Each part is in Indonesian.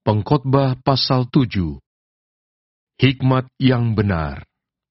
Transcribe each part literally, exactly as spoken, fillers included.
Pengkhotbah pasal tujuh. Hikmat yang benar.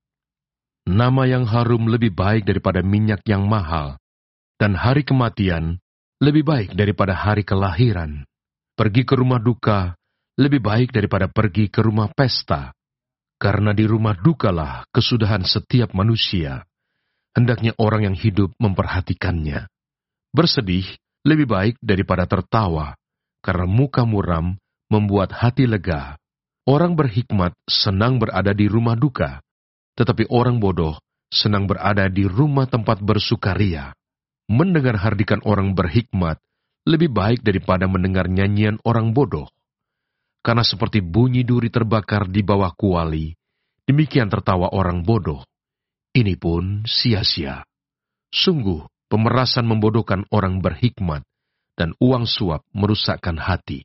Nama yang harum lebih baik daripada minyak yang mahal, dan hari kematian lebih baik daripada hari kelahiran. Pergi ke rumah duka lebih baik daripada pergi ke rumah pesta, karena di rumah dukalah kesudahan setiap manusia. Hendaknya orang yang hidup memperhatikannya. Bersedih lebih baik daripada tertawa, karena muka muram membuat hati lega. Orang berhikmat senang berada di rumah duka, tetapi orang bodoh senang berada di rumah tempat bersukaria. Mendengar hardikan orang berhikmat lebih baik daripada mendengar nyanyian orang bodoh. Karena seperti bunyi duri terbakar di bawah kuali, demikian tertawa orang bodoh. Ini pun sia-sia. Sungguh, pemerasan membodohkan orang berhikmat, dan uang suap merusakkan hati.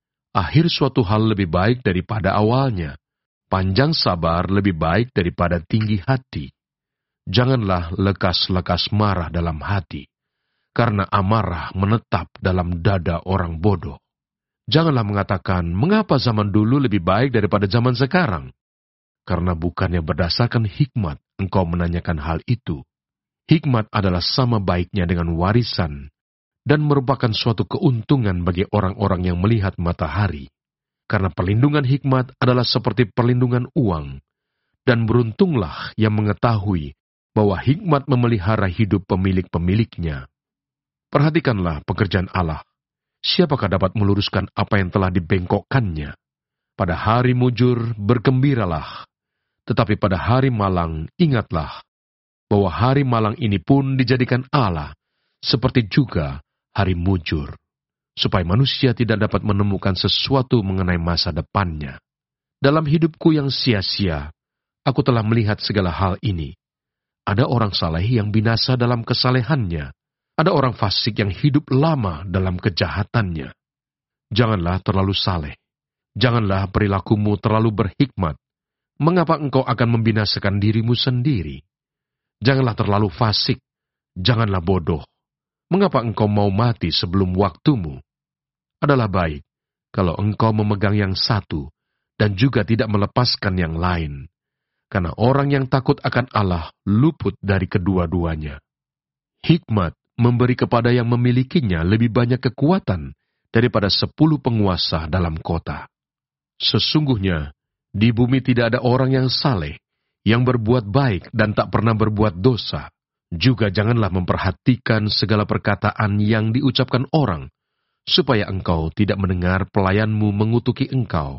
Akhir suatu hal lebih baik daripada awalnya. Panjang sabar lebih baik daripada tinggi hati. Janganlah lekas-lekas marah dalam hati, karena amarah menetap dalam dada orang bodoh. Janganlah mengatakan, mengapa zaman dulu lebih baik daripada zaman sekarang? Karena bukannya berdasarkan hikmat engkau menanyakan hal itu. Hikmat adalah sama baiknya dengan warisan, dan merupakan suatu keuntungan bagi orang-orang yang melihat matahari. Karena perlindungan hikmat adalah seperti perlindungan uang, dan beruntunglah yang mengetahui bahwa hikmat memelihara hidup pemilik-pemiliknya. Perhatikanlah pekerjaan Allah. Siapakah dapat meluruskan apa yang telah dibengkokkannya? Pada hari mujur bergembiralah, tetapi pada hari malang ingatlah bahwa hari malang ini pun dijadikan Allah, seperti juga hari mujur, supaya manusia tidak dapat menemukan sesuatu mengenai masa depannya. Dalam hidupku yang sia-sia, aku telah melihat segala hal ini. Ada orang saleh yang binasa dalam kesalehannya. Ada orang fasik yang hidup lama dalam kejahatannya. Janganlah terlalu saleh. Janganlah perilakumu terlalu berhikmat. Mengapa engkau akan membinasakan dirimu sendiri? Janganlah terlalu fasik. Janganlah bodoh. Mengapa engkau mau mati sebelum waktumu? Adalah baik kalau engkau memegang yang satu dan juga tidak melepaskan yang lain. Karena orang yang takut akan Allah luput dari kedua-duanya. Hikmat memberi kepada yang memilikinya lebih banyak kekuatan daripada sepuluh penguasa dalam kota. Sesungguhnya, di bumi tidak ada orang yang saleh, yang berbuat baik dan tak pernah berbuat dosa. Juga janganlah memperhatikan segala perkataan yang diucapkan orang, supaya engkau tidak mendengar pelayanmu mengutuki engkau.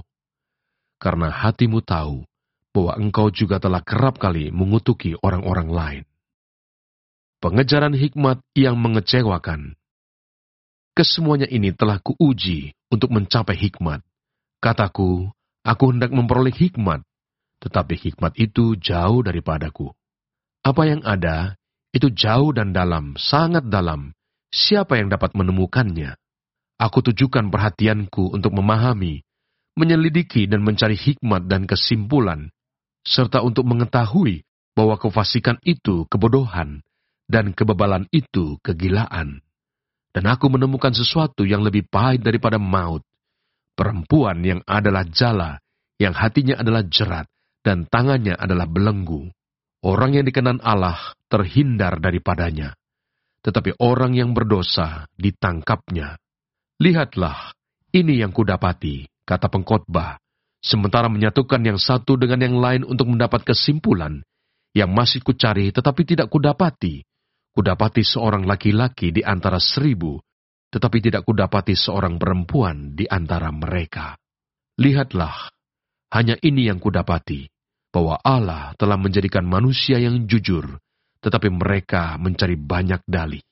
Karena hatimu tahu bahwa engkau juga telah kerap kali mengutuki orang-orang lain. Pengejaran hikmat yang mengecewakan. Kesemuanya ini telah kuuji untuk mencapai hikmat. Kataku, aku hendak memperoleh hikmat, tetapi hikmat itu jauh daripadaku. Apa yang ada, itu jauh dan dalam, sangat dalam. Siapa yang dapat menemukannya? Aku tujukan perhatianku untuk memahami, menyelidiki dan mencari hikmat dan kesimpulan, serta untuk mengetahui bahwa kefasikan itu kebodohan, dan kebebalan itu kegilaan. Dan aku menemukan sesuatu yang lebih pahit daripada maut, perempuan yang adalah jala, yang hatinya adalah jerat, dan tangannya adalah belenggu. Orang yang dikenan Allah terhindar daripadanya, tetapi orang yang berdosa ditangkapnya. Lihatlah, ini yang kudapati, kata pengkhotbah, sementara menyatukan yang satu dengan yang lain untuk mendapat kesimpulan, yang masih kucari tetapi tidak kudapati. Kudapati seorang laki-laki di antara seribu, tetapi tidak kudapati seorang perempuan di antara mereka. Lihatlah, hanya ini yang kudapati, bahwa Allah telah menjadikan manusia yang jujur, tetapi mereka mencari banyak dalih.